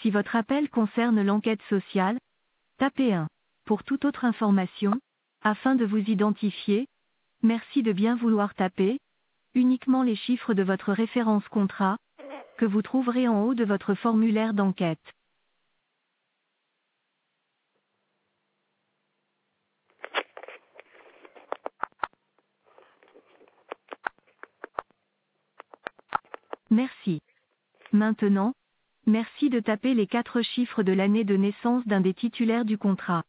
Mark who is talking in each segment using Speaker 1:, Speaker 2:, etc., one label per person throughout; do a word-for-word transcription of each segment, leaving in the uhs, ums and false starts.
Speaker 1: Si votre appel concerne l'enquête sociale, tapez un. Pour toute autre information, afin de vous identifier, merci de bien vouloir taper uniquement les chiffres de votre référence contrat, que vous trouverez en haut de votre formulaire d'enquête. Merci. Maintenant, merci de taper les quatre chiffres de l'année de naissance d'un des titulaires du contrat.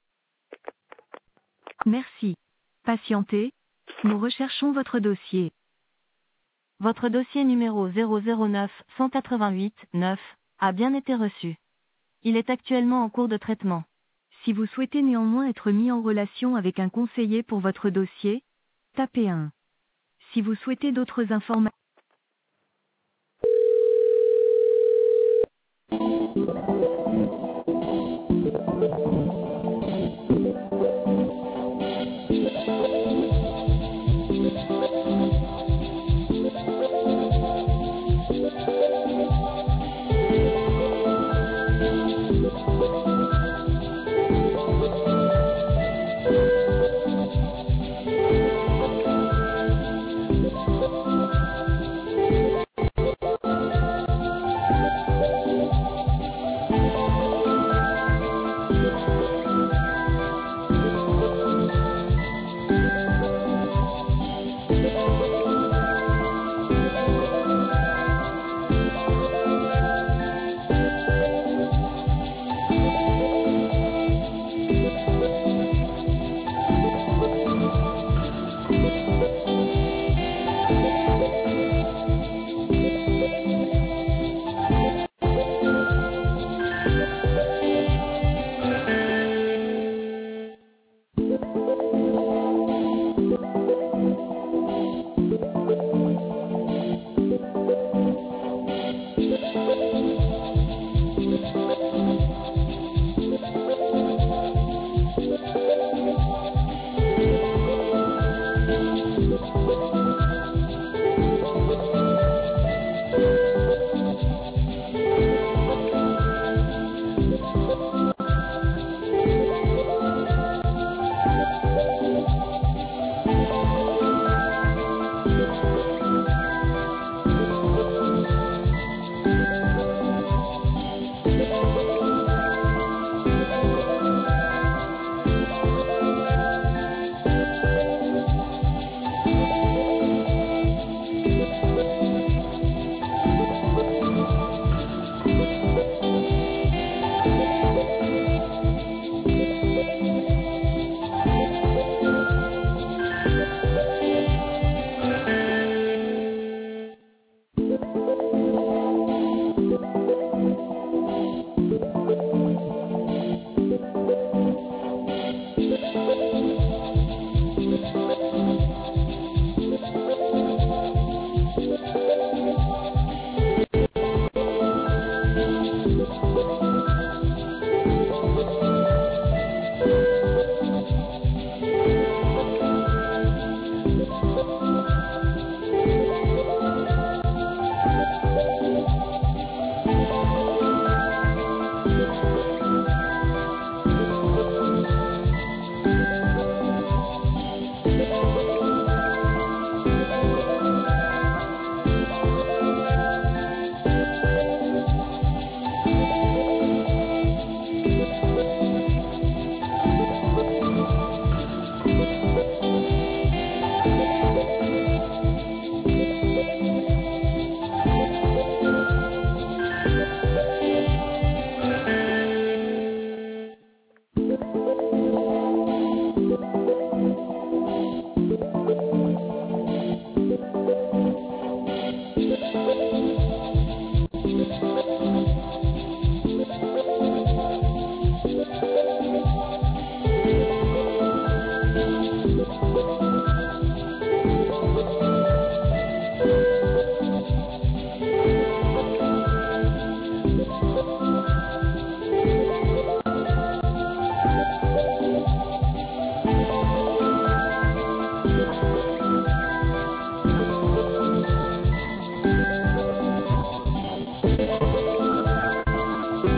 Speaker 1: Merci. Patientez, nous recherchons votre dossier. Votre dossier numéro zéro zéro neuf cent quatre-vingt-huit neuf a bien été reçu. Il est actuellement en cours de traitement. Si vous souhaitez néanmoins être mis en relation avec un conseiller pour votre dossier, tapez un. Si vous souhaitez d'autres informations,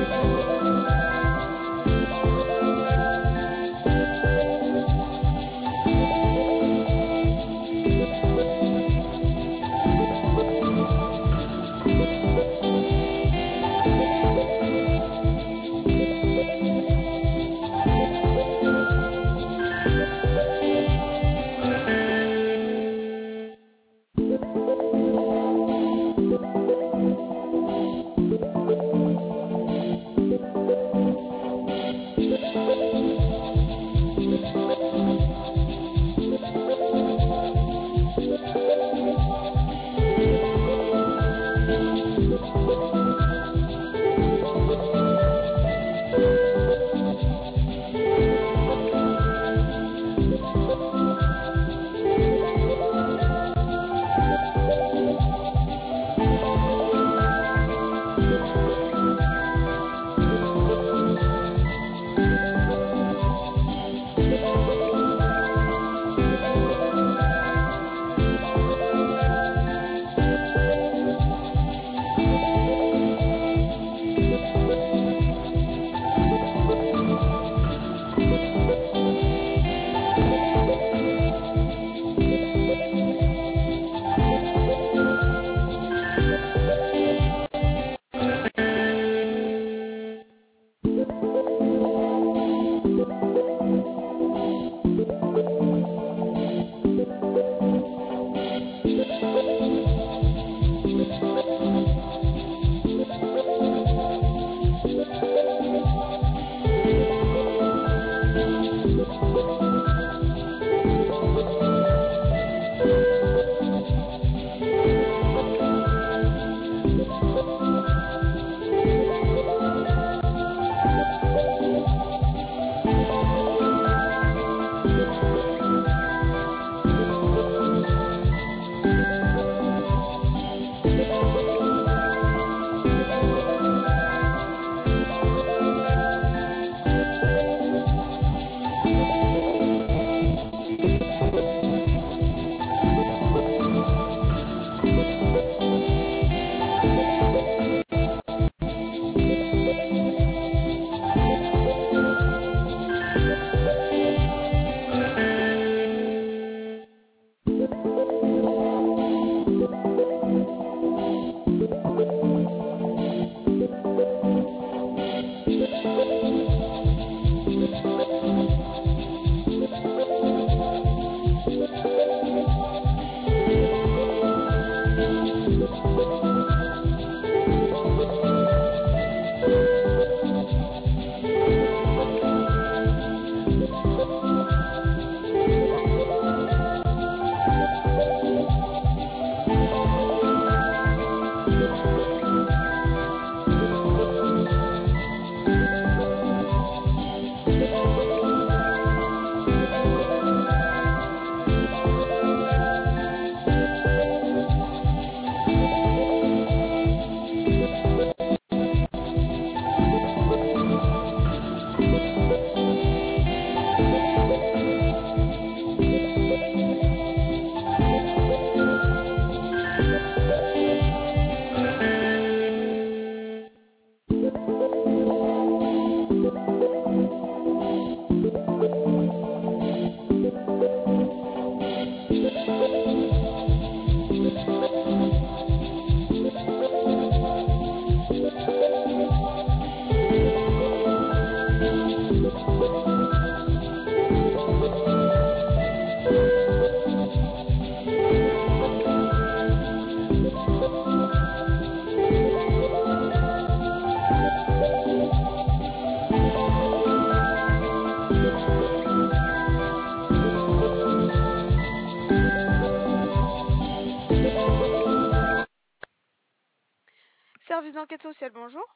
Speaker 2: Service d'enquête sociale, bonjour.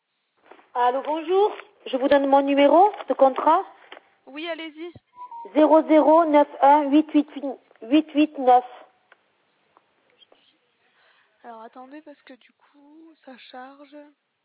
Speaker 3: Allô, bonjour. Je vous donne mon numéro de contrat.
Speaker 2: Oui, allez-y.
Speaker 3: zéro zéro neuf un huit huit huit huit neuf.
Speaker 2: Alors attendez parce que du coup, ça charge.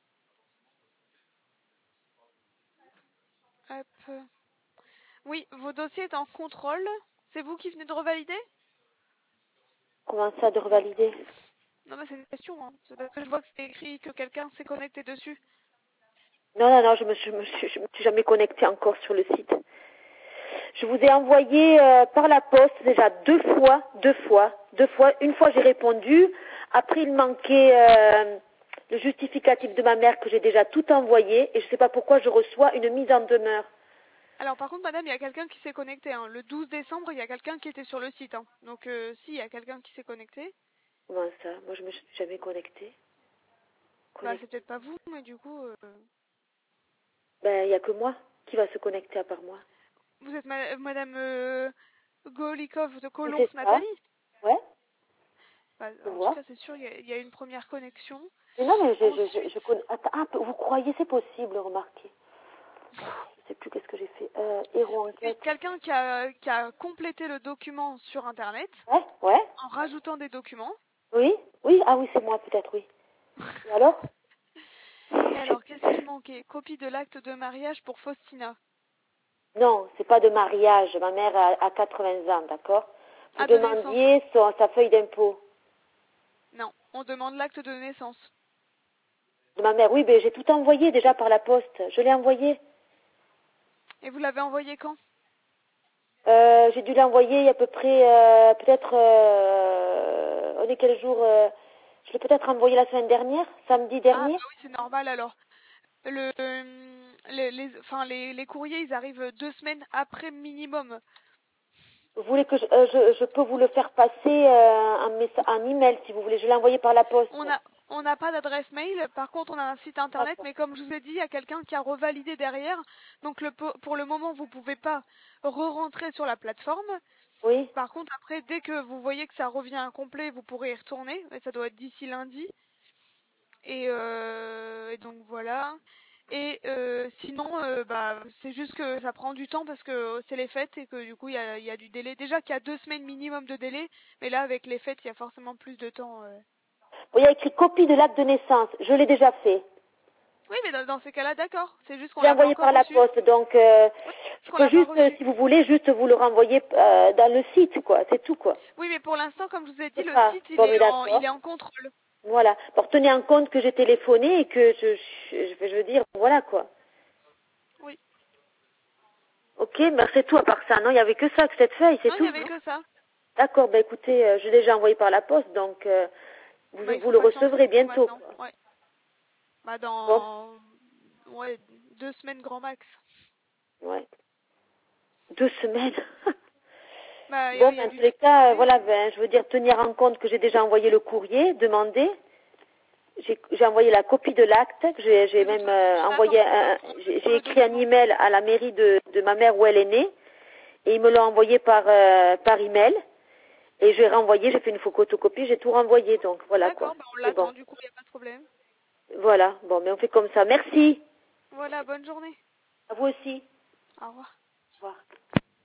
Speaker 2: Hop. Oui, vos dossiers est en contrôle. C'est vous qui venez de revalider?
Speaker 3: Comment ça, de revalider?
Speaker 2: Non, mais c'est une question, hein. C'est parce que je vois que c'est écrit que quelqu'un s'est connecté dessus.
Speaker 3: Non, non, non, je me, suis, je me suis, je me suis jamais connectée encore sur le site. Je vous ai envoyé euh, par la poste déjà deux fois, deux fois, deux fois. Une fois j'ai répondu. Après il manquait euh, le justificatif de ma mère que j'ai déjà tout envoyé et je ne sais pas pourquoi je reçois une mise en demeure.
Speaker 2: Alors par contre, madame, il y a quelqu'un qui s'est connecté. Hein. Le douze décembre, il y a quelqu'un qui était sur le site. Hein. Donc euh, si, il y a quelqu'un qui s'est connecté.
Speaker 3: Comment ça? Moi je me suis jamais connectée.
Speaker 2: Bah
Speaker 3: Connectée.
Speaker 2: c'est peut-être pas vous, mais du coup... Euh...
Speaker 3: Ben il n'y a que moi qui va se connecter à part moi.
Speaker 2: Vous êtes ma madame euh, Golikov de Colons,
Speaker 3: C'est ça?
Speaker 2: Nathalie?
Speaker 3: Ouais.
Speaker 2: Bah,
Speaker 3: Je
Speaker 2: en tout
Speaker 3: vois.
Speaker 2: cas, c'est sûr, il y, a, il y a une première connexion.
Speaker 3: Mais non, mais je, je, je,
Speaker 2: Ensuite,
Speaker 3: je connais. Attends, ah, vous croyez c'est possible, remarquez. Je sais plus qu'est-ce que j'ai fait. Euh, héros
Speaker 2: c'est
Speaker 3: enquête.
Speaker 2: quelqu'un qui a, qui a complété le document sur Internet
Speaker 3: Ouais, ouais.
Speaker 2: en rajoutant des documents.
Speaker 3: Oui, oui, ah oui, c'est moi peut-être, oui. Et alors?
Speaker 2: Et alors, qu'est-ce qui manquait? Copie de l'acte de mariage pour Faustina.
Speaker 3: Non, c'est pas de mariage. Ma mère a, a quatre-vingts ans, d'accord? Vous
Speaker 2: Ah, de naissance.
Speaker 3: demandiez son, sa feuille d'impôt.
Speaker 2: Non, on demande l'acte de naissance.
Speaker 3: De ma mère, oui, ben j'ai tout envoyé déjà par la poste. Je l'ai envoyé.
Speaker 2: Et vous l'avez envoyé quand?
Speaker 3: Euh, j'ai dû l'envoyer il y a à peu près, euh, peut-être, euh, on est quel jour euh, je l'ai peut-être envoyé la semaine dernière, samedi
Speaker 2: Ah,
Speaker 3: dernier.
Speaker 2: bah oui, c'est normal alors. Le, euh, les, les, enfin, les, les courriers, ils arrivent deux semaines après minimum.
Speaker 3: Vous voulez que je, euh, je, je peux vous le faire passer euh, un, messa- un email si vous voulez. Je l'ai envoyé par la poste.
Speaker 2: On a, on n'a pas d'adresse mail. Par contre, on a un site internet,
Speaker 3: D'accord.
Speaker 2: mais comme je vous ai dit, il y a quelqu'un qui a revalidé derrière. Donc, le, pour le moment, vous pouvez pas re-rentrer sur la plateforme.
Speaker 3: Oui.
Speaker 2: Par contre, après, dès que vous voyez que ça revient incomplet, vous pourrez y retourner. Et ça doit être d'ici lundi. Et, euh, et donc voilà. Et euh, sinon, euh, bah, c'est juste que ça prend du temps parce que c'est les fêtes et que du coup, il y a, y a du délai. Déjà qu'il y a deux semaines minimum de délai, mais là, avec les fêtes, il y a forcément plus de temps. euh.
Speaker 3: Bon, il y a écrit copie de l'acte de naissance. Je l'ai déjà fait.
Speaker 2: Oui, mais dans, dans ces cas-là, d'accord. C'est juste qu'on
Speaker 3: Je l'ai
Speaker 2: l'a pas
Speaker 3: envoyé
Speaker 2: encore
Speaker 3: par la
Speaker 2: reçu.
Speaker 3: poste, donc euh,
Speaker 2: Oui,
Speaker 3: je
Speaker 2: qu'on
Speaker 3: peux
Speaker 2: l'a pas
Speaker 3: juste, euh,
Speaker 2: reçu.
Speaker 3: si vous voulez, juste vous le renvoyer euh, dans le site, quoi. C'est tout, quoi.
Speaker 2: Oui, mais pour l'instant, comme je vous ai dit,
Speaker 3: C'est
Speaker 2: le
Speaker 3: ça.
Speaker 2: site, il
Speaker 3: Bon, mais
Speaker 2: est en, il
Speaker 3: d'accord.
Speaker 2: est en contrôle.
Speaker 3: Voilà. Bon, tenez en compte que j'ai téléphoné et que je, je, je veux dire, voilà, quoi.
Speaker 2: Oui.
Speaker 3: Ok, mais c'est tout à part ça. Non, il n'y avait que ça, que cette feuille, c'est
Speaker 2: Non, il n'y
Speaker 3: tout.
Speaker 2: avait
Speaker 3: Non.
Speaker 2: que ça.
Speaker 3: D'accord, ben écoutez, euh, je l'ai déjà envoyé par la poste, donc euh, vous,
Speaker 2: Bah, il
Speaker 3: vous
Speaker 2: faut
Speaker 3: le
Speaker 2: patienter
Speaker 3: recevrez
Speaker 2: du coup
Speaker 3: bientôt,
Speaker 2: maintenant.
Speaker 3: quoi.
Speaker 2: Ouais. Bah,
Speaker 3: Bon,
Speaker 2: dans, ouais, deux semaines grand max.
Speaker 3: ouais. Deux semaines.
Speaker 2: Bah, il
Speaker 3: Bon,
Speaker 2: y, y a
Speaker 3: ben, en
Speaker 2: du
Speaker 3: tous les cas, euh,
Speaker 2: délai, hein.
Speaker 3: voilà, ben, je veux dire, tenir en compte que j'ai déjà envoyé le courrier, demandé. J'ai j'ai envoyé la copie de l'acte, j'ai j'ai
Speaker 2: De toute
Speaker 3: même
Speaker 2: façon,
Speaker 3: euh,
Speaker 2: on attend
Speaker 3: envoyé,
Speaker 2: pour le,
Speaker 3: un-
Speaker 2: pour,
Speaker 3: j'ai
Speaker 2: pour
Speaker 3: j'ai
Speaker 2: le
Speaker 3: écrit un
Speaker 2: document.
Speaker 3: email à la mairie de, de ma mère où elle est née, et ils me l'ont envoyé par, euh, par email, et j'ai renvoyé, j'ai fait une photocopie, j'ai tout renvoyé, donc voilà quoi,
Speaker 2: D'accord, bah, on
Speaker 3: c'est
Speaker 2: l'attend,
Speaker 3: bon.
Speaker 2: du coup, il n'y a pas de problème.
Speaker 3: Voilà, bon, mais on fait comme ça. Merci,
Speaker 2: Voilà, bonne journée.
Speaker 3: à vous aussi.
Speaker 2: Au revoir.